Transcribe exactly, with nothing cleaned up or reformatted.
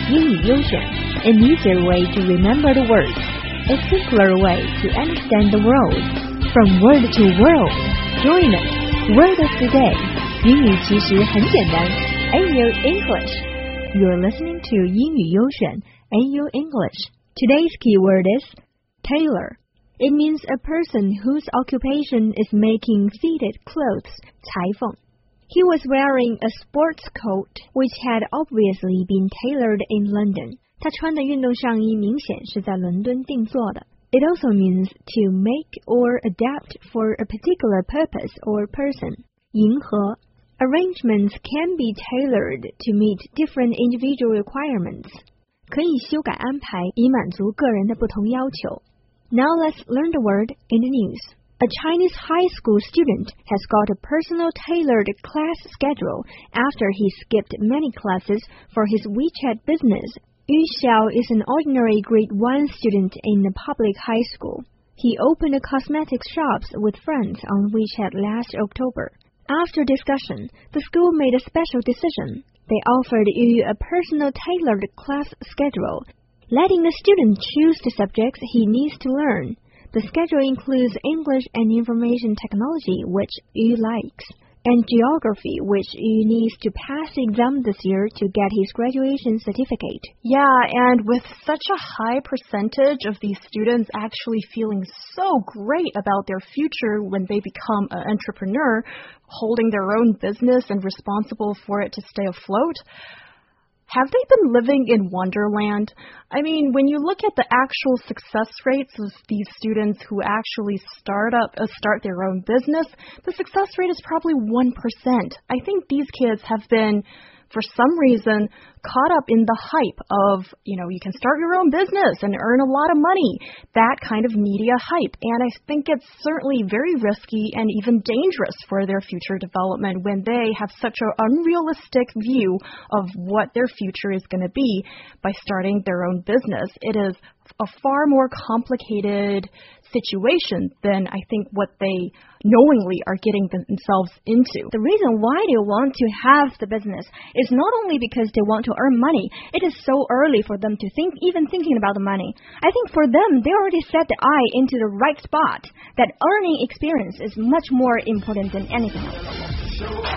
英语优选 An easier way to remember the words, a simpler way to understand the world. From word to world, join us. Word of the day. 英语其实很简单 A U English. You're listening to 英语优选 A U English. Today's keyword is tailor. It means a person whose occupation is making fitted clothes, 裁缝. He was wearing a sports coat, which had obviously been tailored in London. 他穿的运动上衣明显是在伦敦定做的。It also means to make or adapt for a particular purpose or person. 迎合 Arrangements can be tailored to meet different individual requirements. 可以修改安排以满足个人的不同要求。Now let's learn the word in the news. A Chinese high school student has got a personal tailored class schedule after he skipped many classes for his WeChat business. Yu Xiao is an ordinary grade one student in a public high school. He opened a cosmetics shop with friends on WeChat last October. After discussion, the school made a special decision. They offered Yu a personal tailored class schedule, letting the student choose the subjects he needs to learn. The schedule includes English and information technology, which Yu likes, and geography, which Yu needs to pass the exam this year to get his graduation certificate. Yeah, and with such a high percentage of these students actually feeling so great about their future when they become an entrepreneur, holding their own business and responsible for it to stay afloat, have they been living in Wonderland? I mean, when you look at the actual success rates of these students who actually start up, uh, start their own business, the success rate is probably one percent. I think these kids have been, for some reason, caught up in the hype of, you know, you can start your own business and earn a lot of money, that kind of media hype. And I think it's certainly very risky and even dangerous for their future development when they have such an unrealistic view of what their future is going to be by starting their own business. It is a far more complicated situation than I think what they knowingly are getting themselves into. The reason why they want to have the business is not only because they want to earn money. It is so early for them to think, even thinking about the money. I think for them, they already set the eye into the right spot, that earning experience is much more important than anything else.